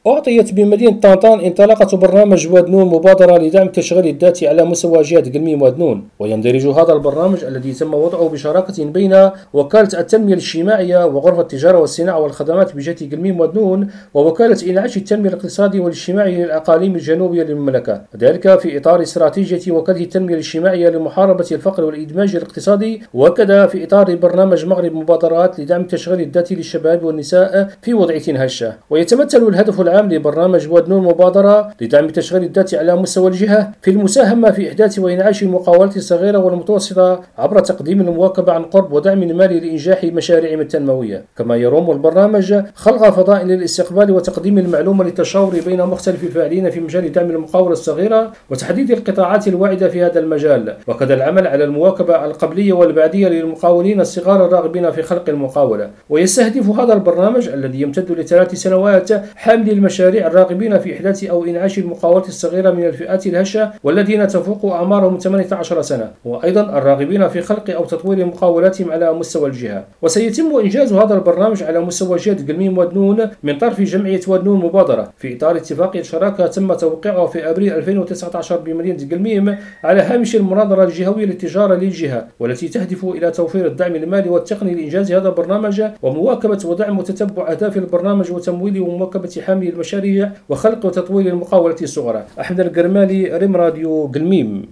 أعطيت بمدينة طنطان انطلاقة برنامج ودنون مبادرة لدعم التشغيل الذاتي على مستوى جهة قلميم ودنون، ويندرج هذا البرنامج الذي تم وضعه بشراكة بين وكالة التنمية الاجتماعية وغرفة التجارة والصناعة والخدمات بجهة قلميم ودنون ووكالة إنعاش التنمية الاقتصادي والاجتماعي للأقاليم الجنوبية للمملكة، وذلك في إطار استراتيجية وكالة التنمية الاجتماعية لمحاربة الفقر والإدماج الاقتصادي، وكذا في إطار برنامج مغرب مبادرات لدعم التشغيل الذاتي للشباب والنساء في وضعية هشة. ويتمثل الهدف العام لبرنامج ودنون مبادرة لدعم التشغيل الذاتي على مستوى الجهة في المساهمة في إحداث وإنعاش المقاولات الصغيرة والمتوسطة عبر تقديم المواكبة عن قرب ودعم مالي لإنجاح مشاريعهم التنموية. كما يروم البرنامج خلق فضاء للاستقبال وتقديم المعلومة للتشاور بين مختلف الفاعلين في مجال دعم المقاولة الصغيرة وتحديد القطاعات الواعدة في هذا المجال، وكذا العمل على المواكبة القبلية والبعدية للمقاولين الصغار الراغبين في خلق المقاولة. ويستهدف هذا البرنامج الذي يمتد ل3 سنوات حامل المشاريع الراغبين في إحداث أو إنعاش المقاولات الصغيرة من الفئات الهشة والذين تفوق أعمارهم 18 سنة، وأيضا الراغبين في خلق أو تطوير مقاولاتهم على مستوى الجهة. وسيتم إنجاز هذا البرنامج على مستوى جهة قلميم ودنون من طرف جمعية ودنون مبادرة في إطار اتفاقية شراكة تم توقيعها في أبريل 2019 بمدينة قلميم على هامش المناظرة الجهوية للتجارة للجهة، والتي تهدف إلى توفير الدعم المالي والتقني لإنجاز هذا البرنامج ومواكبة ودعم وتتبع أهداف البرنامج وتمويله ومواكبة حامل المشاريع وخلق وتطوير المقاولة الصغرى. أحمد القرمالي، ريم راديو قلميم.